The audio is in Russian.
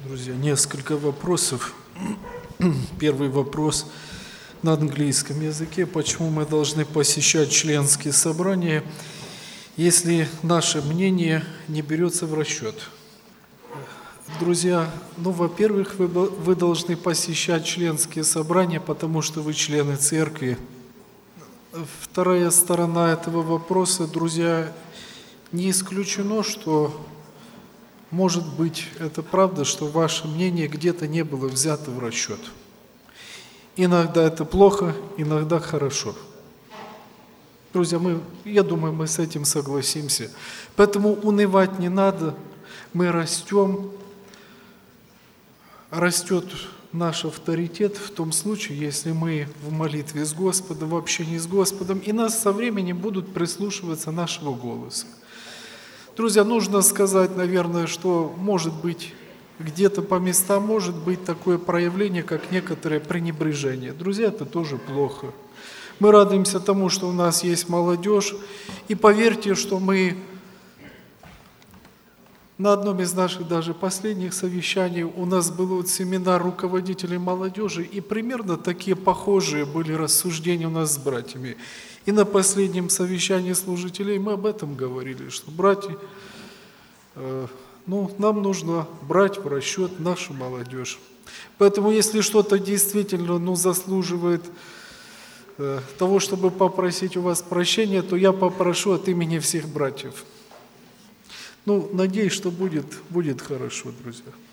Друзья, несколько вопросов. Первый вопрос на английском языке. Почему мы должны посещать членские собрания, если наше мнение не берется в расчет? Друзья, во-первых, вы должны посещать членские собрания, потому что вы члены церкви. Вторая сторона этого вопроса, друзья, не исключено, что может быть это правда, что ваше мнение где-то не было взято в расчет. Иногда это плохо, иногда хорошо. Друзья, я думаю, мы с этим согласимся. Поэтому унывать не надо. Мы растем. Растет наш авторитет в том случае, если мы в молитве с Господом, в общении с Господом, и нас со временем будут прислушиваться нашего голоса. Друзья, нужно сказать, наверное, что может быть где-то по местам может быть такое проявление, как некоторое пренебрежение. Друзья, это тоже плохо. Мы радуемся тому, что у нас есть молодежь, и поверьте, что мы на одном из наших даже последних совещаний у нас был семинар руководителей молодежи, и примерно такие похожие были рассуждения у нас с братьями. И на последнем совещании служителей мы об этом говорили, что братья, нам нужно брать в расчет нашу молодежь. Поэтому если что-то действительно заслуживает того, чтобы попросить у вас прощения, то я попрошу от имени всех братьев. Надеюсь, что будет хорошо, друзья.